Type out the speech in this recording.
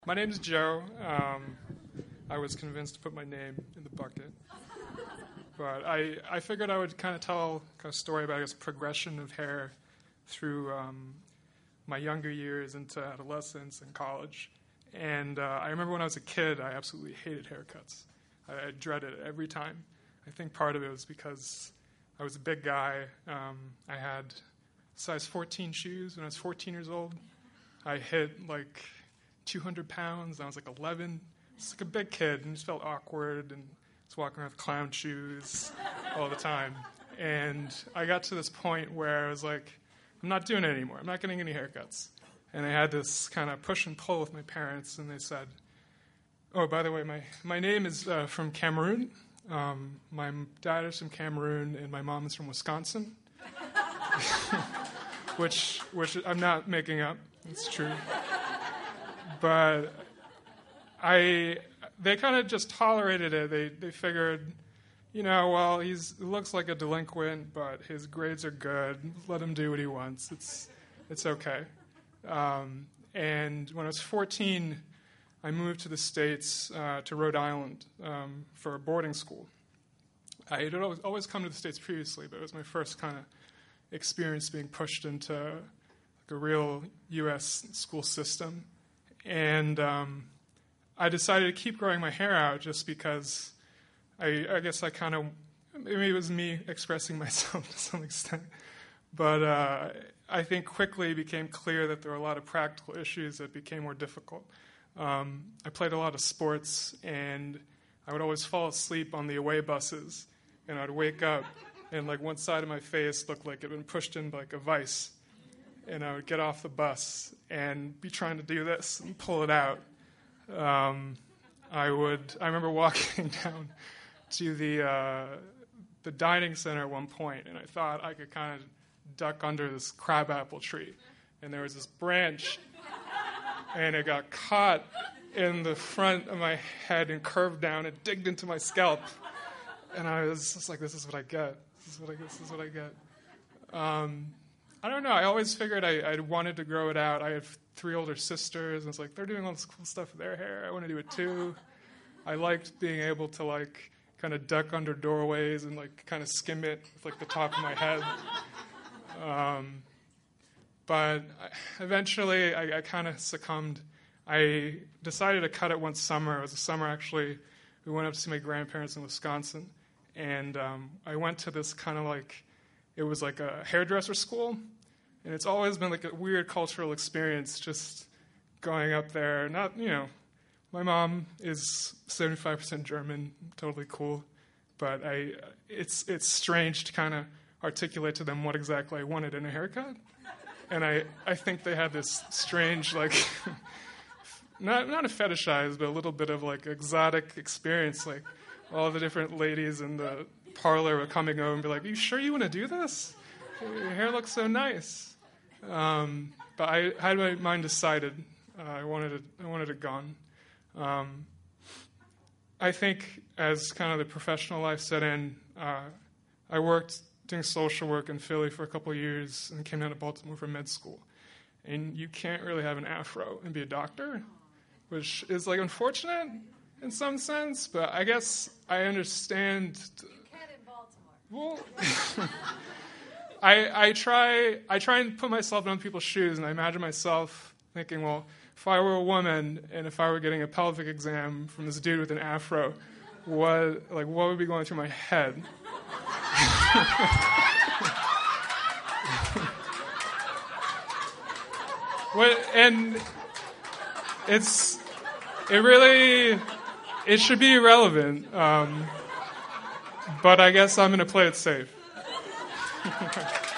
My name is Joe. I was convinced to put my name in the bucket. But I figured I would kind of tell a story about, progression of hair through my younger years into adolescence and college. And I remember when I was a kid, I absolutely hated haircuts. I dreaded it every time. I think part of it was because I was a big guy. I had size 14 shoes when I was 14 years old. I hit like 200 pounds. I was like 11. It's like a big kid and just felt awkward and was walking around with clown shoes all the time. And I got to this point where I was like, I'm not doing it anymore. I'm not getting any haircuts. And I had this kind of push and pull with my parents, and they said, oh, by the way, my name is from Cameroon. My dad is from Cameroon, and my mom is from Wisconsin, which I'm not making up. It's true. But they kind of just tolerated it. They figured, well, he looks like a delinquent, but his grades are good. Let him do what he wants. It's okay. And when I was 14, I moved to the States, to Rhode Island, for a boarding school. I had always come to the States previously, but it was my first kind of experience being pushed into a real U.S. school system. And I decided to keep growing my hair out just because I guess I kind of, maybe it was me expressing myself to some extent. But I think quickly it became clear that there were a lot of practical issues that became more difficult. I played a lot of sports, and I would always fall asleep on the away buses, and I'd wake up, and like one side of my face looked like it had been pushed in like a vice. And I would get off the bus and be trying to do this and pull it out. I remember walking down to the dining center at one point, and I thought I could kind of duck under this crabapple tree. And there was this branch, and it got caught in the front of my head and curved down and digged into my scalp. And I was just like, this is what I get. This is what I get. I don't know. I always figured I wanted to grow it out. I have 3 older sisters, and it's like, they're doing all this cool stuff with their hair. I want to do it too. I liked being able to kind of duck under doorways and kind of skim it with the top of my head. But eventually I kind of succumbed. I decided to cut it one summer. It was a summer, actually. We went up to see my grandparents in Wisconsin, and I went to this kind of it was like a hairdresser school, and it's always been a weird cultural experience just going up there. Not, my mom is 75% German, totally cool, but it's strange to kind of articulate to them what exactly I wanted in a haircut. And I think they had this strange, not a fetishize, but a little bit of exotic experience, all the different ladies in the parlor were coming over and be like, "Are you sure you want to do this? Your hair looks so nice." But I had my mind decided. I wanted it gone. I think as kind of the professional life set in, I worked doing social work in Philly for a couple of years and came down to Baltimore for med school. And you can't really have an afro and be a doctor, which is unfortunate in some sense, but I guess I understand. Well, I try and put myself in other people's shoes, and I imagine myself thinking, well, if I were a woman and if I were getting a pelvic exam from this dude with an afro, what would be going through my head? And it should be irrelevant. But I guess I'm going to play it safe.